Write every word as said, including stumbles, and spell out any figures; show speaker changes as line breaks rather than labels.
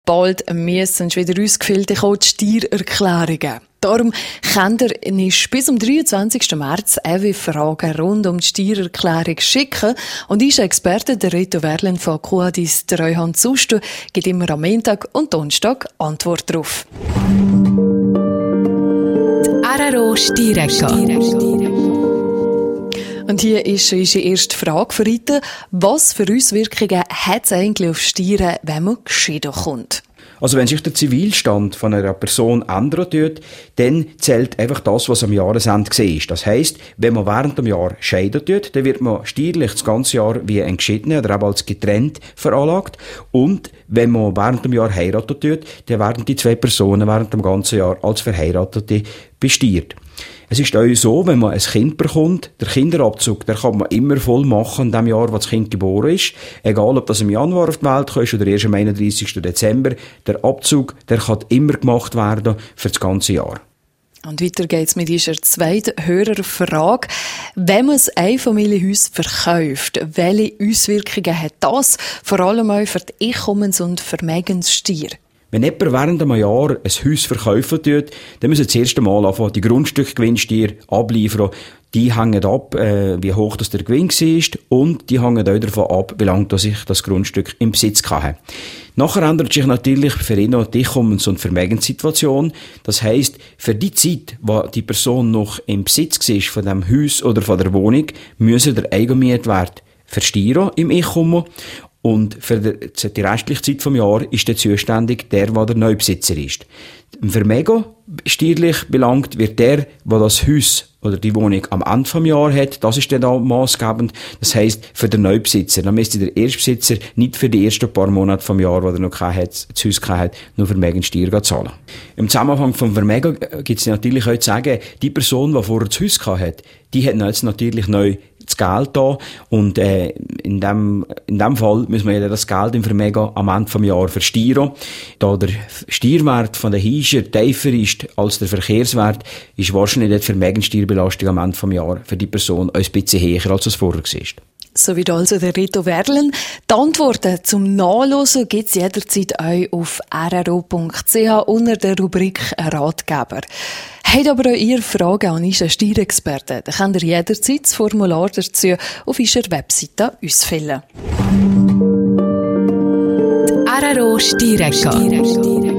bald müssen wieder ausgefüllt kommen, die Steuererklärungen. Darum könnt ihr nicht bis zum dreiundzwanzigsten März eure Fragen rund um die Steuererklärung schicken. Und unser Experte, der Reto Werlen von Quadis Treuhand Sustu, gibt immer am Montag und Donnerstag Antwort darauf.
R R O Steuerrecke.
Und hier ist schon unsere erste Frage für heute. Was für Auswirkungen hat es eigentlich auf Steuern, wenn man geschieden kommt?
Also wenn sich der Zivilstand von einer Person ändern tut, dann zählt einfach das, was am Jahresende war. Das heisst, wenn man während dem Jahr scheiden tut, dann wird man steuerlich das ganze Jahr wie ein Geschiedener oder auch als getrennt veranlagt. Und wenn man während dem Jahr heiratet tut, dann werden die zwei Personen während dem ganzen Jahr als Verheiratete besteuert. Es ist auch so, wenn man ein Kind bekommt, der Kinderabzug, der kann man immer voll machen in dem Jahr, wo das Kind geboren ist. Egal, ob das im Januar auf die Welt kommt oder erst am einunddreissigsten Dezember. Der Abzug, der kann immer gemacht werden für das ganze Jahr.
Und weiter geht's mit unserer zweiten Hörerfrage. Wenn man ein Einfamilienhaus verkauft, welche Auswirkungen hat das? Vor allem auch für die Einkommens- und Vermögenssteuer.
Wenn jemand während einem Jahr ein Haus verkaufen tut, dann müssen wir zuerst einmal anfangen, die Grundstückgewinnsteuer abliefern. Die hängen ab, äh, wie hoch das der Gewinn war, und die hängen auch davon ab, wie lange das ich das Grundstück im Besitz hatte. Nachher ändert sich natürlich für ihn noch die Einkommens- und Vermögenssituation. Das heisst, für die Zeit, wo die Person noch im Besitz war von dem Haus oder von der Wohnung, müssen der Eigenmietwert versteuern im Einkommen. Und für die restliche Zeit vom Jahr ist der zuständig der, der der Neubesitzer ist. Im Vermögen steuerlich belangt wird der, der das Haus oder die Wohnung am Ende vom Jahr hat, das ist dann auch maßgebend. Das heisst, für den Neubesitzer. Dann müsste der Erstbesitzer nicht für die ersten paar Monate vom Jahr, wo er noch kein hat, das Haus hat, nur Vermögenssteuer zahlen. Im Zusammenhang vom Vermögen gibt es natürlich auch zu sagen, die Person, die vorher das Haus hat, die hat jetzt natürlich neu das Geld da, und äh, in dem in dem Fall müssen wir ja das Geld im Vermögen am Ende vom Jahr versteuern. Da der Steuerwert von der Hiescher tiefer ist als der Verkehrswert, ist wahrscheinlich die Vermögenssteuerbelastung am Ende vom Jahr für die Person ein bisschen höher, als es vorher war.
So wie also der Reto Werlen. Die Antworten zum Nachlesen gibt es jederzeit auch auf r r o punkt c h unter der Rubrik Ratgeber. Habt aber auch ihr Fragen an unseren Steuerexperten, dann könnt ihr jederzeit das Formular dazu auf unserer Webseite ausfüllen.
R R O Steuerrecke.